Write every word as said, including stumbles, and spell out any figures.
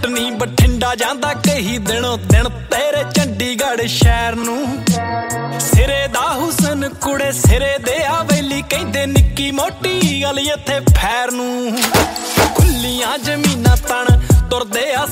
ਜੱਟ ਨੀ ਬਠਿੰਡਾ ਜਾਂਦਾ ਕਈ ਦਿਨੋਂ ਦਿਨ ਤੇਰੇ ਚੰਡੀਗੜ੍ਹ ਸ਼ਹਿਰ ਨੂੰ। ਸਿਰੇ ਦਾ ਹੁਸਨ ਕੁੜੇ ਸਿਰੇ ਦੇ ਆਵੇਲੀ ਕਹਿੰਦੇ ਨਿੱਕੀ ਮੋਟੀ ਗੱਲ ਇੱਥੇ ਫੈਰ ਨੂੰ। ਖੁੱਲੀਆਂ ਜ਼ਮੀਨਾਂ ਤਣ ਤੁਰਦੇ ਆ